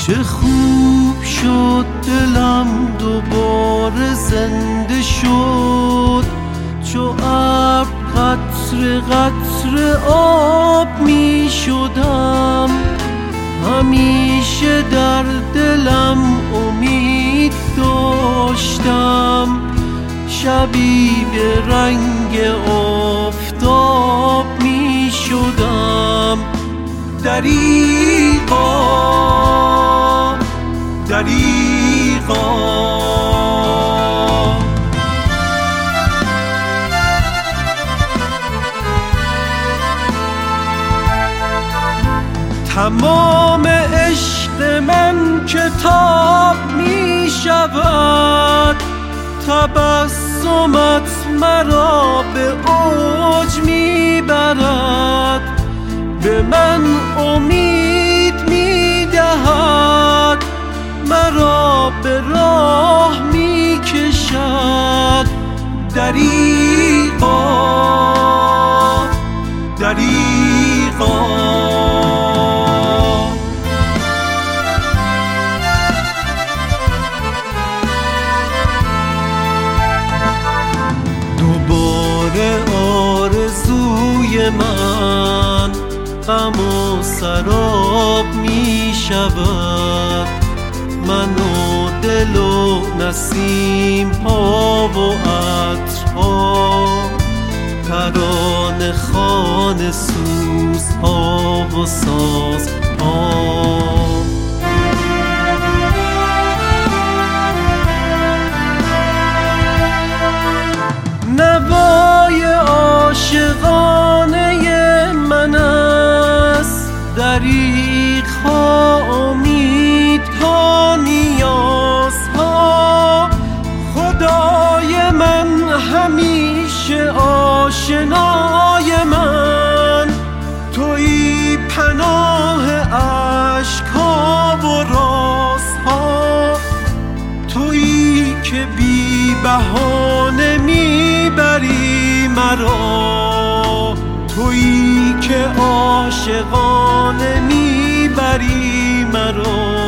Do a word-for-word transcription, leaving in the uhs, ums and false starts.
چه خوب شد دلم دوباره زنده شد، چو ابر قطره قطره آب می شدم. همیشه در دلم امید داشتم، شبی به رنگ آفتاب می شدم. دریغا دریغا تمام عشق من کتاب می شود، تبسمت مرا به اوج می برد. به من امید می دهد، مرا به راه می کشد. دریغا دریغا دوباره آرزوی من غم و سراب می شود. من و دل و نسیم ها و عطرها، ترانه خوان سوز ها و ساز ها. نوای عاشقانه من است، دریغ‌ها، امیدها، نیازها. خدای من همیشه آشنای من، تویی پناه اشک‌ها و رازها. تویی که بی بهانه میبری مرا، تویی که عاشقانه میبری مرا.